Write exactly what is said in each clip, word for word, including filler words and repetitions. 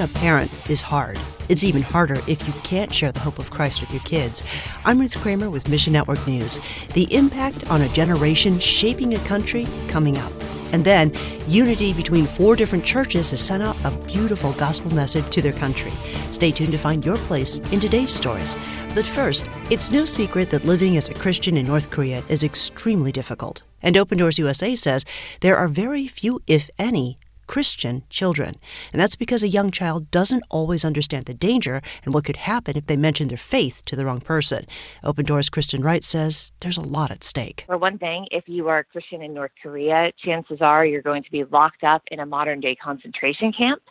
a parent is hard. It's even harder if you can't share the hope of Christ with your kids. I'm Ruth Kramer with Mission Network News. The impact on a generation shaping a country coming up. And then, unity between four different churches has sent out a beautiful gospel message to their country. Stay tuned to find your place in today's stories. But first, it's no secret that living as a Christian in North Korea is extremely difficult. And Open Doors U S A says there are very few, if any, Christian children. And that's because a young child doesn't always understand the danger and what could happen if they mention their faith to the wrong person. Open Doors' Kristen Wright says there's a lot at stake. For one thing, if you are a Christian in North Korea, chances are you're going to be locked up in a modern-day concentration camp.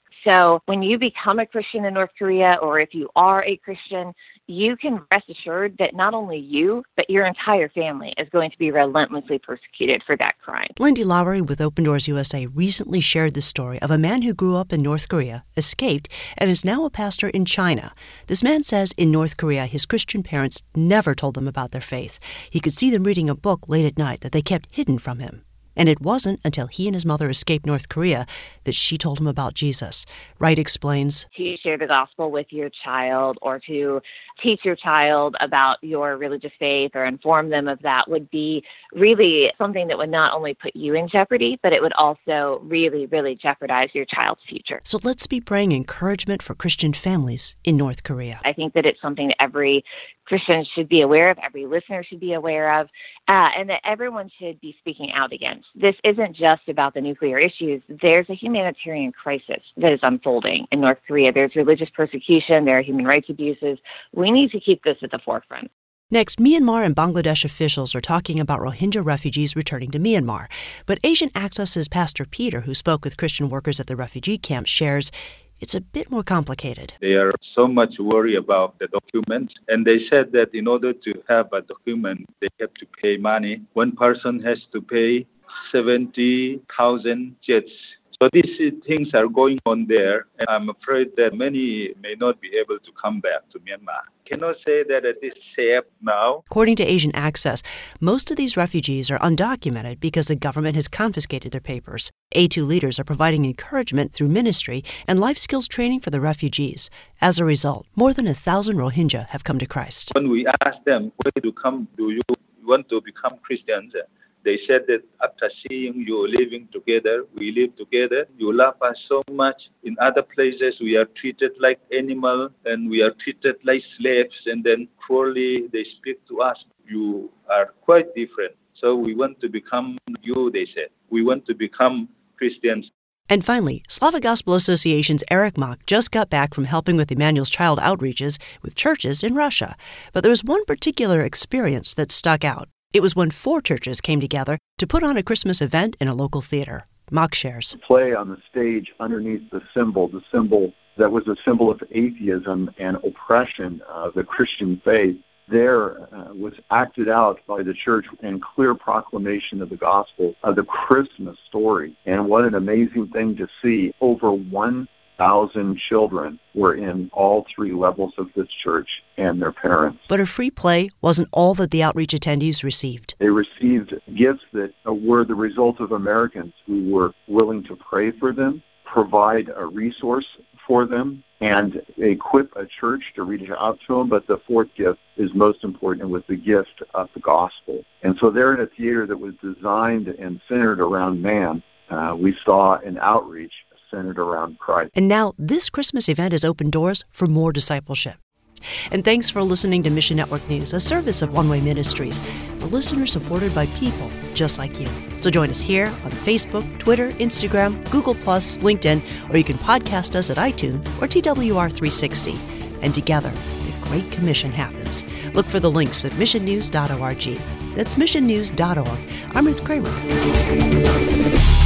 So when you become a Christian in North Korea, or if you are a Christian, you can rest assured that not only you, but your entire family is going to be relentlessly persecuted for that crime. Lindy Lowery with Open Doors U S A recently shared the story of a man who grew up in North Korea, escaped, and is now a pastor in China. This man says in North Korea, his Christian parents never told them about their faith. He could see them reading a book late at night that they kept hidden from him. And it wasn't until he and his mother escaped North Korea that she told him about Jesus. Wright explains, to share the gospel with your child or to teach your child about your religious faith or inform them of that would be really something that would not only put you in jeopardy, but it would also really, really jeopardize your child's future. So let's be praying encouragement for Christian families in North Korea. I think that it's something that every Christian should be aware of, every listener should be aware of, uh, and that everyone should be speaking out against. This isn't just about the nuclear issues. There's a humanitarian crisis that is unfolding in North Korea. There's religious persecution. There are human rights abuses. We need to keep this at the forefront. Next, Myanmar and Bangladesh officials are talking about Rohingya refugees returning to Myanmar. But Asian Access's Pastor Peter, who spoke with Christian workers at the refugee camp, shares it's a bit more complicated. They are so much worried about the documents, and they said that in order to have a document, they have to pay money. One person has to pay seventy thousand jets. So these things are going on there, and I'm afraid that many may not be able to come back to Myanmar. Cannot say that it is safe now. According to Asian Access, most of these refugees are undocumented because the government has confiscated their papers. A two leaders are providing encouragement through ministry and life skills training for the refugees. As a result, more than a thousand Rohingya have come to Christ. When we asked them, where do you come, do you want to become Christians? They said that after seeing you living together, we live together, you love us so much. In other places, we are treated like animals and we are treated like slaves. And then cruelly they speak to us. You are quite different. So we want to become you, they said. We want to become Christians. And finally, Slavic Gospel Association's Eric Mock just got back from helping with Emmanuel's Child outreaches with churches in Russia. But there was one particular experience that stuck out. It was when four churches came together to put on a Christmas event in a local theater. Mock shares. Play on the stage underneath the symbol, the symbol that was a symbol of atheism and oppression of the Christian faith, there uh, was acted out by the church in clear proclamation of the gospel of the Christmas story. And what an amazing thing to see. Over one thousand children were in all three levels of this church and their parents. But a free play wasn't all that the outreach attendees received. They received gifts that were the result of Americans who were willing to pray for them, provide a resource for them, and equip a church to reach out to them. But the fourth gift is most important, was the gift of the gospel. And so they're in a theater that was designed and centered around man. Uh, we saw an outreach centered around Christ. And now this Christmas event has opened doors for more discipleship. And thanks for listening to Mission Network News, a service of One Way Ministries, a listener supported by people just like you. So join us here on Facebook, Twitter, Instagram, Google Plus, LinkedIn, or you can podcast us at iTunes or T W R three sixty. And together, the Great Commission happens. Look for the links at mission news dot org. That's mission news dot org. I'm Ruth Kramer.